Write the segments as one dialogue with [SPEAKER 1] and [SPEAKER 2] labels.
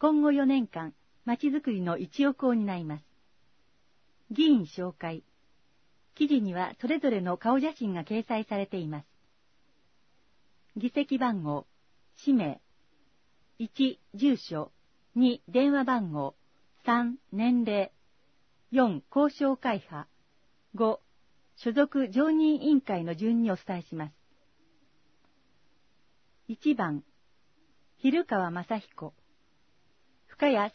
[SPEAKER 1] 今後4年間、まちづくりの一翼を担います。議員紹介。記事にはそれぞれの顔写真が掲載されています。議席番号、氏名、1、住所、2、電話番号、3、年齢、4、交渉会派、5、所属常任委員会の順にお伝えします。1番、蛭川正彦、深谷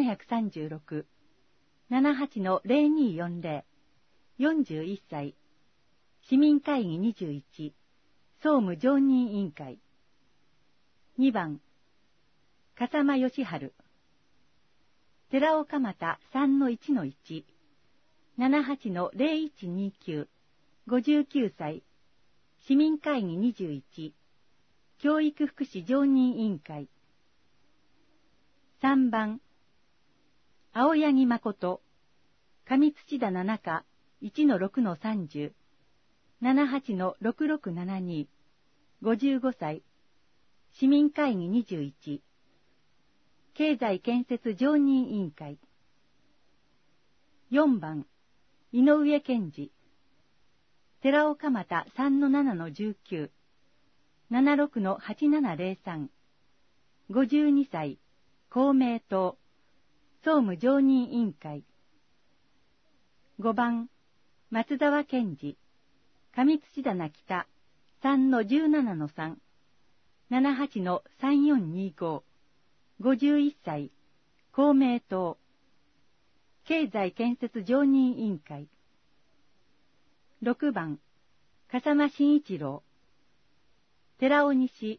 [SPEAKER 1] 1736、78-0240、41歳、市民会議21、総務常任委員会。2番、笠間義治、寺岡又 3-1-1、78-0129、59歳、市民会議21、教育福祉常任委員会。3番、青柳誠、上土棚中 1-6-30、78-6672、55歳、市民会議21、経済建設常任委員会。4番、井上健二、寺岡又 3-7-19、76-8703、52歳、公明党、総務常任委員会。5番、松沢健二、上土棚北 3-17-3、78-3425、51歳、公明党、経済建設常任委員会。6番、笠間慎一郎、寺尾西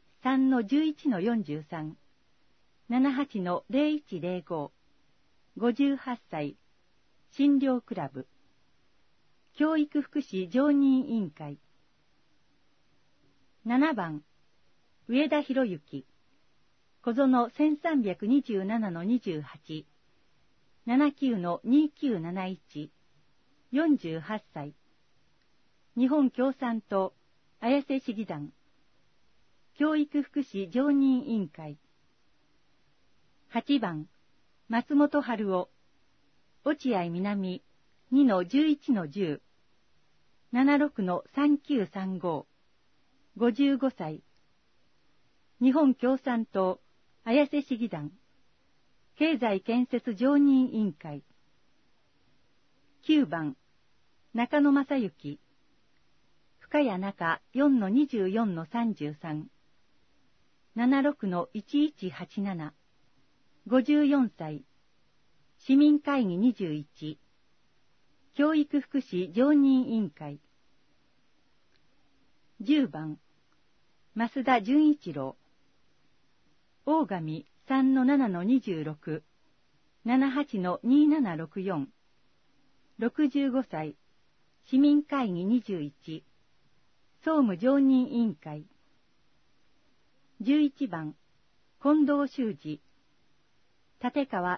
[SPEAKER 1] 3-11-43、78-0105、58歳、診療クラブ、教育福祉常任委員会。7番、上田博之、小園 1327-28、79-2971、48歳、日本共産党、綾瀬市議団、教育福祉常任委員会。8番、松本春夫、落合南 2-11-10、76-3935、55歳、日本共産党、綾瀬市議団、経済建設常任委員会。9番、中野正幸、深谷中 4-24-33、76-1187、54歳、市民会議21、教育福祉常任委員会。10番、増田純一郎、大上 3-7-26、78-2764、65歳、市民会議21、総務常任委員会。11番、近藤修二、立川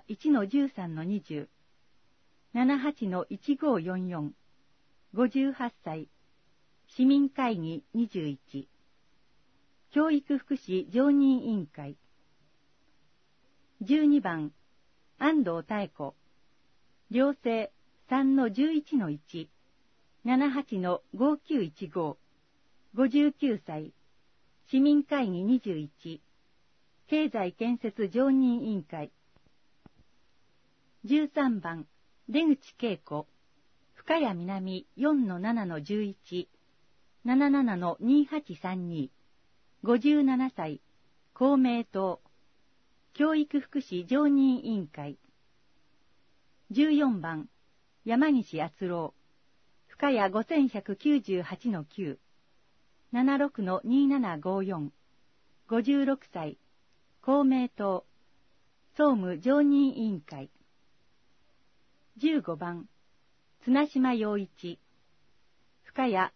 [SPEAKER 1] 1-13-20、78-1544、58歳、市民会議21、教育福祉常任委員会。12番、安藤妙子、寮生 3-11-1、78-5915、59歳、市民会議21、経済建設常任委員会。13番、出口恵子、深谷南 4-7-11、77-2832、57歳、公明党、教育福祉常任委員会。14番、山岸敦郎、深谷 5198-9、76-2754、56歳、公明党、総務常任委員会。15番、綱島洋一、深谷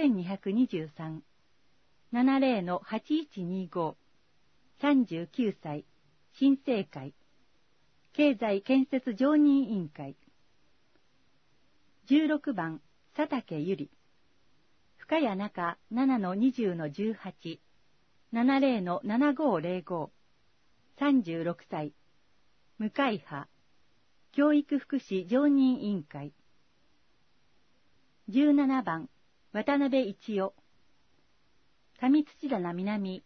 [SPEAKER 1] 6223、70-8125、39歳、新生会、経済建設常任委員会。16番、佐竹ゆり、深谷中 7-20-18、70-7505、36歳、 無会派、教育福祉常任委員会。17番、渡辺一夫。上土棚南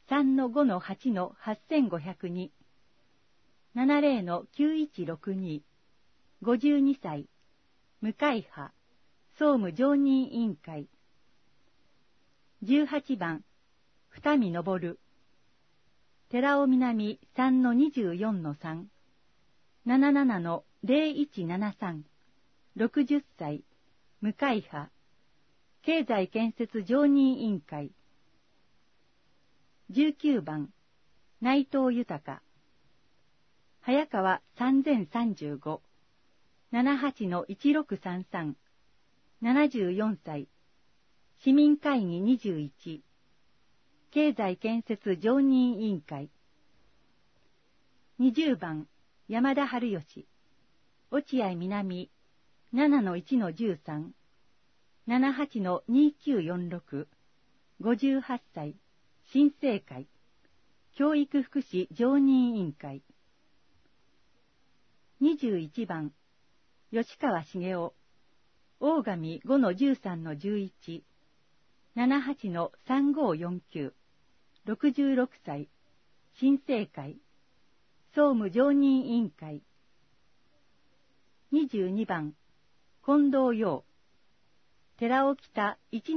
[SPEAKER 1] 3-5-8-8502。70-9162。52歳。無会派、総務常任委員会。18番、二見昇。寺尾南 3-24-3。77-0173。60歳。無会派。経済建設常任委員会。19番。内藤豊。早川3035。78-1633。74歳。市民会議21。経済建設常任委員会。20番。山田春吉。落合南 7-1-13。78-2946。58歳。新生会。教育福祉常任委員会。21番。吉川茂雄。大神 5-13-11。78-3549。66歳。新生会。総務常任委員会。22番。近藤陽。寺尾北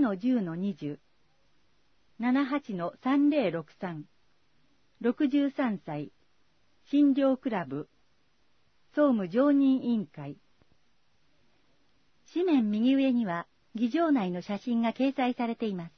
[SPEAKER 1] 1-10-20。78-3063。63歳。診療クラブ。総務常任委員会。紙面右上には議場内の写真が掲載されています。